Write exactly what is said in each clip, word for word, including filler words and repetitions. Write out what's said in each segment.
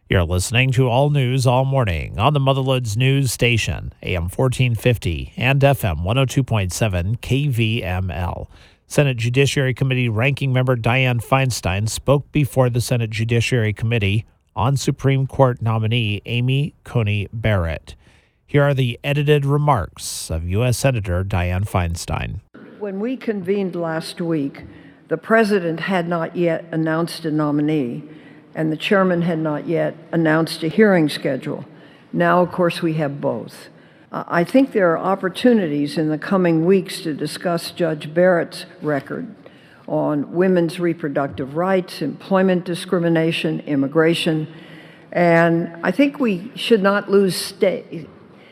You're listening to All News All Morning on the Motherloads News Station, A M fourteen fifty and F M one oh two point seven K V M L. Senate Judiciary Committee Ranking Member Dianne Feinstein spoke before the Senate Judiciary Committee on Supreme Court nominee Amy Coney Barrett. Here are the edited remarks of U S Senator Dianne Feinstein. When we convened last week, the president had not yet announced a nominee, and the chairman had not yet announced a hearing schedule. Now, of course, we have both. Uh, I think there are opportunities in the coming weeks to discuss Judge Barrett's record on women's reproductive rights, employment discrimination, immigration, and I think we should not lose sta-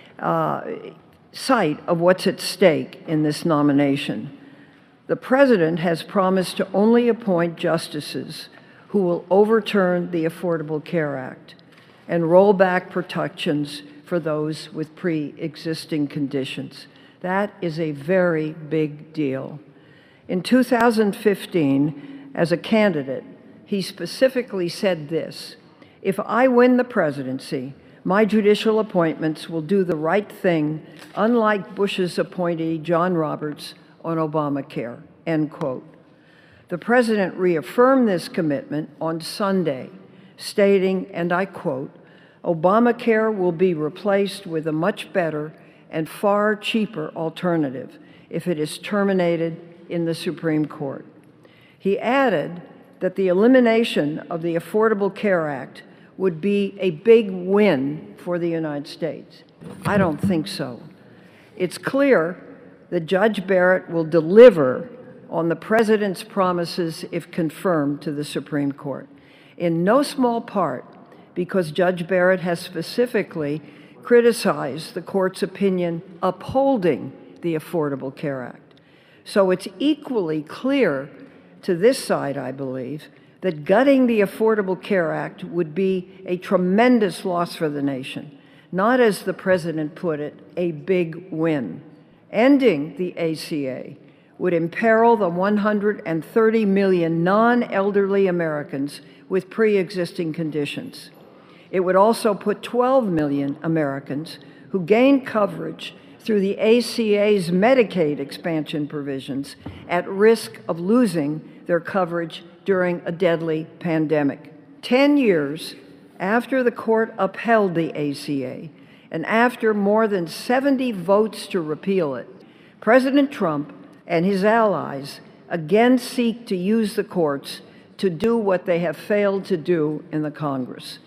uh, sight of what's at stake in this nomination. The president has promised to only appoint justices who will overturn the Affordable Care Act and roll back protections for those with pre-existing conditions. That is a very big deal. In two thousand fifteen, as a candidate, he specifically said this: "If I win the presidency, my judicial appointments will do the right thing, unlike Bush's appointee John Roberts on Obamacare," end quote. The president reaffirmed this commitment on Sunday, stating, and I quote, "Obamacare will be replaced with a much better and far cheaper alternative if it is terminated in the Supreme Court." He added that the elimination of the Affordable Care Act would be a big win for the United States. I don't think so. It's clear that Judge Barrett will deliver on the president's promises if confirmed to the Supreme Court, in no small part because Judge Barrett has specifically criticized the court's opinion upholding the Affordable Care Act. So it's equally clear to this side, I believe, that gutting the Affordable Care Act would be a tremendous loss for the nation, not, as the president put it, a big win. Ending the A C A would imperil the one hundred thirty million non-elderly Americans with pre-existing conditions. It would also put twelve million Americans who gained coverage through the A C A's Medicaid expansion provisions at risk of losing their coverage during a deadly pandemic. Ten years after the court upheld the A C A, and after more than seventy votes to repeal it, President Trump and his allies again seek to use the courts to do what they have failed to do in the Congress: